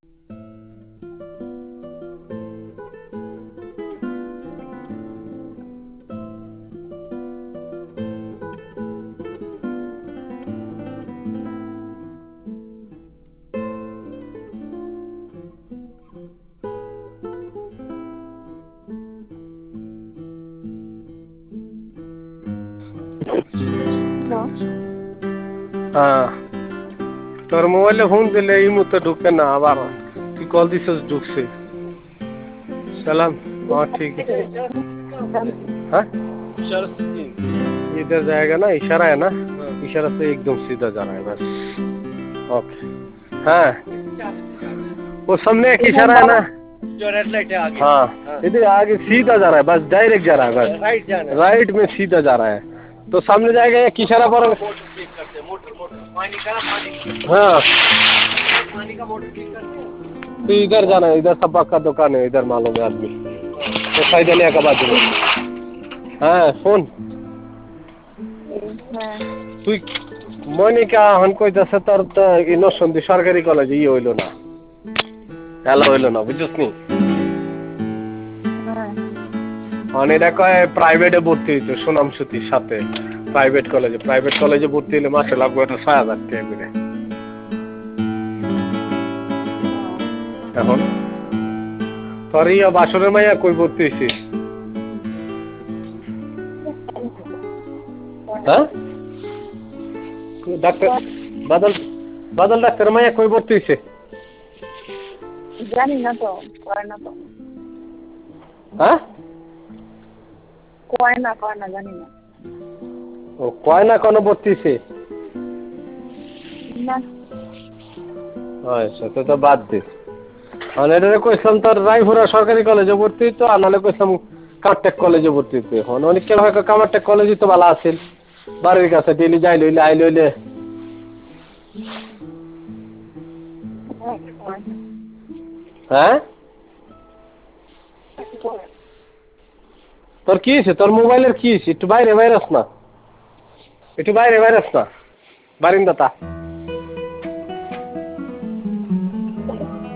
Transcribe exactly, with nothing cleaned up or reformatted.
হ্যাঁ, তোর মোবাইলে ফোন দিলে এই মুহূর্তে ঢুকবে না, আবার তুই কল দিছিস ঢুকছে। সালাম। हाँ ठीक है। हाँ इधर जाएगा ना, इशारा है ना, इशारा से एकदम सीधा जा रहा है बस। ओके। हाँ वो सामने एक इशारा है ना, जो रेड लाइट है आगे। हाँ इधर आगे सीधा जा रहा है बस, डायरेक्ट जा रहा है बस, राइट जाना है, राइट में सीधा जा रहा है। तो सामने जाएगा एक इशारा पर, मोटर मोटर पानी का पानी। हाँ पानी का मोटर ठीक करते हैं। तो इधर जाना है, इधर सबक का दुकान है, इधर मालूम है आदमी तो साइडलिया का बाजू में। हाँ फोन তুই মনিকা হন কইতাছে তোর তো ইনোসন্দি সরকারি কলেজে ই হইল না, হ্যালো হইল না, বুঝছিস নি? অনেক কয় প্রাইভেটে ভর্তি হইতো সুনাম সুতির সাথে, প্রাইভেট কলেজে, প্রাইভেট কলেজে ভর্তি হলে মাসে লাগবে এটা ছয় হাজার টাকা করে। এখন তোর ইয়া বাসরের মাইয়া কই ভর্তি হইছিস? হ্যাঁ ডাক্তার বাদল, বাদল ডাক্তার মাইয়া কই ভর্তি হইছে? জানি না তো, কয় না তো। হ্যাঁ কয় না কয় না জানি না। ও কয় না কোনো ভর্তি হইছে না। আচ্ছা তো তো বাদ দে। আমি এটা কইছিলাম তোর রায়পুরা সরকারি কলেজে ভর্তি হইতো, আর নাহলে কইছিলাম কামারটেক কলেজে ভর্তি হইতো। এখন অনেক কেন হয় কামারটেক কলেজই তো ভালো আছে, বাড়ির কাছে ডেলি যাই লইলে আই লইলে। হ্যাঁ তোর কি হয়েছে, তোর মোবাইলের কি হয়েছে? একটু বাইরে বাইরে আস না, একটু বাইরে বাইরে আস না, বারিন্দাতা।